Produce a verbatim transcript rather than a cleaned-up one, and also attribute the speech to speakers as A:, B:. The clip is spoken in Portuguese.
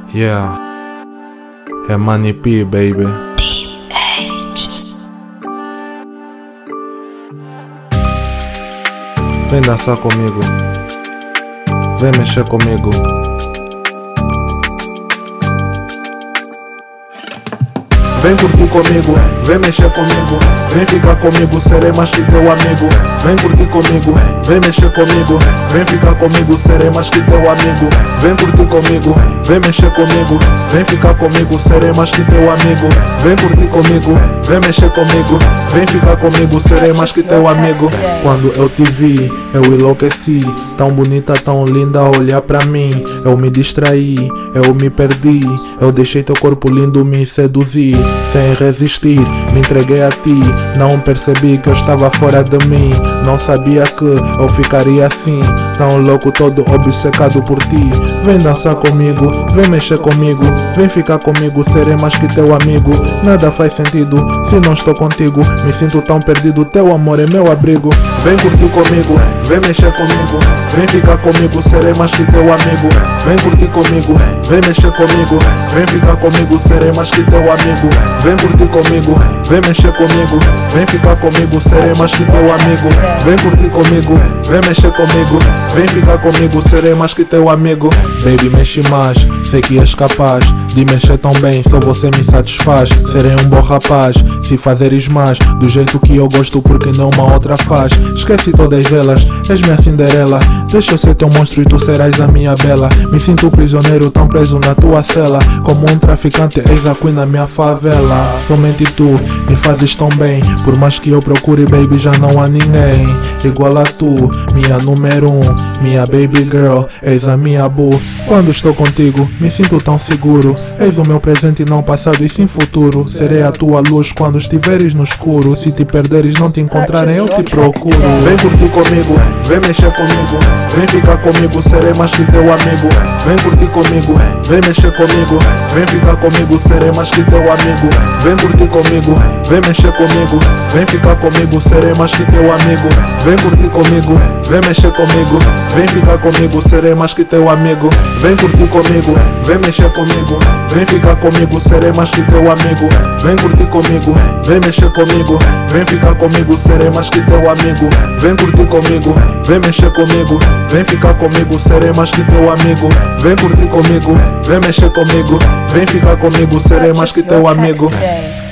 A: Yeah, é Money P, baby. Vem dançar comigo, vem mexer comigo. Vem curtir comigo, vem mexer comigo. Vem ficar comigo, serei mais que teu amigo. Vem curtir comigo, vem mexer comigo. Vem ficar comigo, serei mais que teu amigo. Vem curtir comigo, vem mexer comigo. Vem ficar comigo, serei mais que teu amigo. Vem curtir comigo, vem mexer comigo. Vem ficar comigo, serei mais que teu amigo. Quando eu te vi, eu enlouqueci. Tão bonita, tão linda, olhar pra mim. Eu me distraí, eu me perdi. Eu deixei teu corpo lindo me seduzir. Sem resistir, me entreguei a ti. Não percebi que eu estava fora de mim. Não sabia que eu ficaria assim, tão louco, todo obcecado por ti. Vem dançar comigo, vem mexer comigo. Vem ficar comigo, serei mais que teu amigo. Nada faz sentido se não estou contigo. Me sinto tão perdido, teu amor é meu abrigo. Vem curtir comigo, vem mexer comigo. Vem ficar comigo, serei mais que teu amigo. Vem curtir comigo, vem mexer comigo. Vem ficar comigo, serei mais que teu amigo. Vem curtir comigo, vem mexer comigo. Vem ficar comigo, serei mais que teu amigo. Vem curtir comigo, vem mexer comigo. Vem ficar comigo, serei mais que teu amigo. Baby, mexe mais, sei que és capaz de mexer tão bem, só você me satisfaz. Serei um bom rapaz, se fazeres mais do jeito que eu gosto, porque não uma outra faz. Esquece todas elas, és minha Cinderela. Deixa eu ser teu monstro e tu serás a minha bela. Me sinto prisioneiro, tão preso na tua cela. Como um traficante, eis a queen na minha favela. Somente tu me fazes tão bem. Por mais que eu procure, baby, já não há ninguém igual a tu, minha número um, minha baby girl, eis a minha boo. Quando estou contigo, me sinto tão seguro. És o meu presente, não passado e sim futuro. Serei a tua luz quando estiveres no escuro. Se te perderes, não te encontrarem, eu te procuro. Vem curtir comigo, vem mexer comigo. Vem ficar comigo, serei mais que teu amigo. Vem curtir comigo, vem mexer comigo. Vem ficar comigo, serei mais que teu amigo. Vem curtir comigo, vem mexer comigo. Vem ficar comigo, serei mais que teu amigo. Vem curtir comigo, vem mexer comigo. Vem ficar comigo, serei mais que teu amigo. Vem curtir comigo, vem mexer comigo. Vem ficar comigo, serei mais que teu amigo. Vem curtir comigo, vem mexer comigo. Vem ficar comigo, serei mais que teu amigo. Vem curtir comigo, vem mexer comigo. Vem ficar comigo, serei mais que teu amigo. Vem curtir comigo, vem mexer comigo. Vem ficar comigo, serei mais que teu amigo.